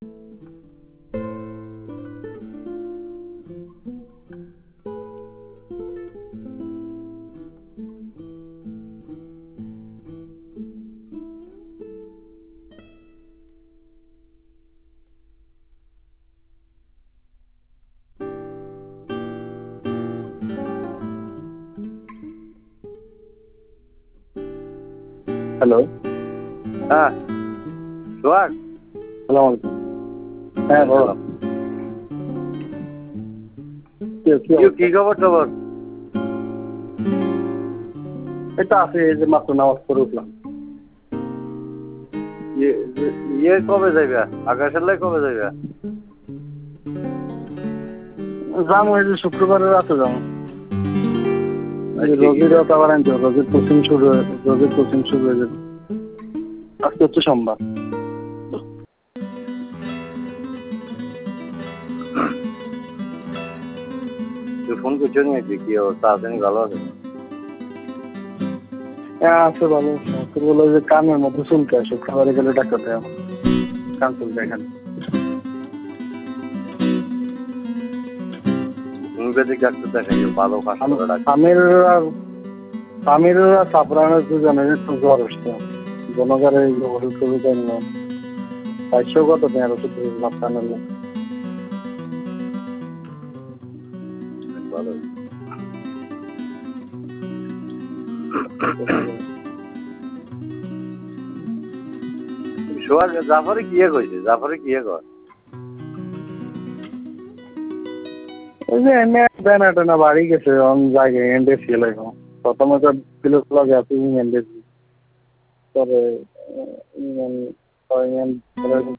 Hello, হ্যাঁ সোহাগ, সালাম আলাইকুম। হ্যাঁ বলো। কি খবর টবর? এটা আছে, এই যে মাত্র নামাজ পড়ে উঠলাম। ইয়ে কবে যাইবা? আকাশের লাই কবে যাইবা? যাবো এই যে শুক্রবারের রাতে যাবো। রোগীর আবার আনতে হবে, রোগীর কোচিং শুরু হয়ে যাবে। আজকে হচ্ছে সোমবার। তুই ফোন করছো নাকি? কি অবস্থা আছে? ভালো আছে? হ্যাঁ আছে ভালো। বলো যে কানের মধ্যে চুলকায়, শুক্রবারে গেলে ডাক্তার দেয় আমার। কান চুলকায় এখানে। হোমিওপ্যাথিক ডাক্তার দেখাই, ভালো কাজ করে ডাক্তার। আমির আর সাপরানের দুজনের একটু জ্বর আসছে। জনগণের এই ওষুধ টষুধ আনলাম। 500 কত নেই ওষুধ আনলাম। ভালো। সোহাগ, জাফরে কিয়ে কইছে? জাফরে কিয়ে কর? ওই যে এনে দেনা টেনা বাড়ি গেছে, অন জায়গায় এন্ডে ছিল এখন। প্রথমে তো ছিল আছে এন্ডে, পরে